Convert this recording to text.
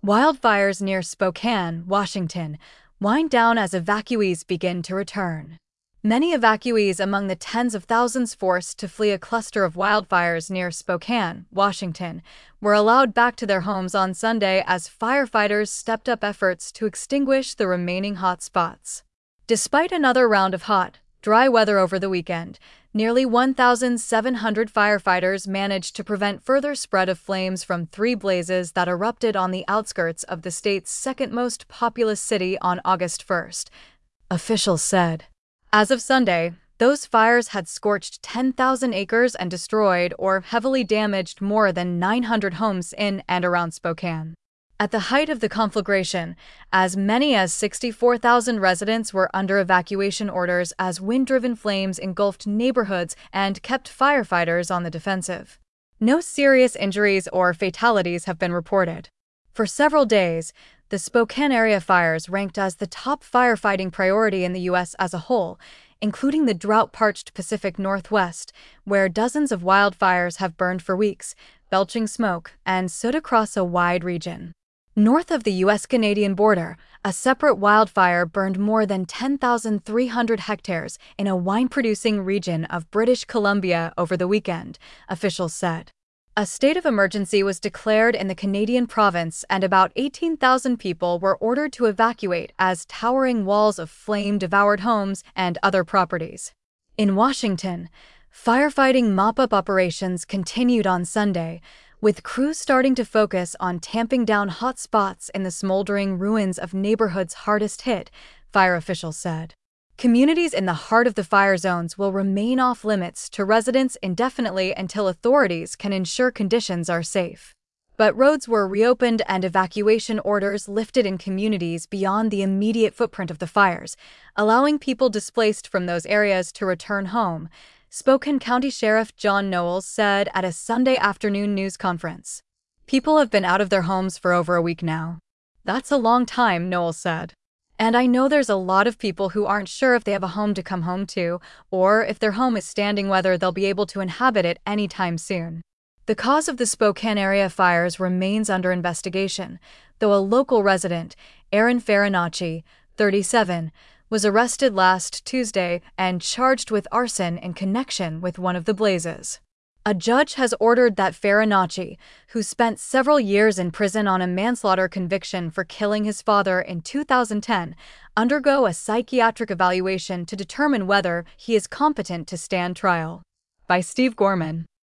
Wildfires near Spokane, Washington, wind down as evacuees begin to return. Many evacuees among the tens of thousands forced to flee a cluster of wildfires near Spokane, Washington, were allowed back to their homes on Sunday as firefighters stepped up efforts to extinguish the remaining hot spots. Despite another round of hot, dry weather over the weekend, nearly 1,700 firefighters managed to prevent further spread of flames from three blazes that erupted on the outskirts of the state's second most populous city on August 1st, officials said. As of Sunday, those fires had scorched 10,000 acres and destroyed or heavily damaged more than 900 homes in and around Spokane. At the height of the conflagration, as many as 64,000 residents were under evacuation orders as wind-driven flames engulfed neighborhoods and kept firefighters on the defensive. No serious injuries or fatalities have been reported. For several days, the Spokane area fires ranked as the top firefighting priority in the U.S. as a whole, including the drought-parched Pacific Northwest, where dozens of wildfires have burned for weeks, belching smoke and soot across a wide region. North of the U.S.-Canadian border, a separate wildfire burned more than 10,300 hectares in a wine-producing region of British Columbia over the weekend, officials said. A state of emergency was declared in the Canadian province and about 18,000 people were ordered to evacuate as towering walls of flame devoured homes and other properties. In Washington, firefighting mop-up operations continued on Sunday, with crews starting to focus on tamping down hot spots in the smoldering ruins of neighborhoods hardest hit, fire officials said. Communities in the heart of the fire zones will remain off-limits to residents indefinitely until authorities can ensure conditions are safe. But roads were reopened and evacuation orders lifted in communities beyond the immediate footprint of the fires, allowing people displaced from those areas to return home, Spokane County Sheriff John Knowles said at a Sunday afternoon news conference. People have been out of their homes for over a week now. That's a long time, Knowles said. And I know there's a lot of people who aren't sure if they have a home to come home to, or if their home is standing whether they'll be able to inhabit it anytime soon. The cause of the Spokane area fires remains under investigation, though a local resident, Aaron Farinacci, 37, was arrested last Tuesday and charged with arson in connection with one of the blazes. A judge has ordered that Farinacci, who spent several years in prison on a manslaughter conviction for killing his father in 2010, undergo a psychiatric evaluation to determine whether he is competent to stand trial. By Steve Gorman.